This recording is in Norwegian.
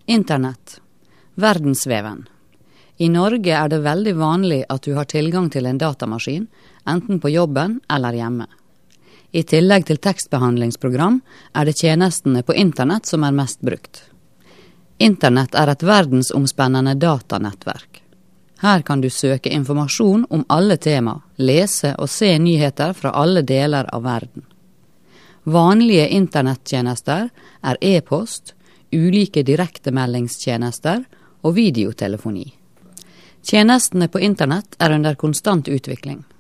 Internett. Verdensveven. I Norge er det veldig vanlig at du har tilgang til en datamaskin, enten på jobben eller hjemme. I tillegg til tekstbehandlingsprogram er det tjenestene på internett som er mest brukt. Internett er et verdensomspennende datanettverk. Her kan du søke informasjon om alle tema, lese og se nyheter fra alle deler av verden. Vanlige internettjenester er e-post, ulike direktemeldingstjenester og videotelefoni. Tjenestene på internett er under konstant utvikling.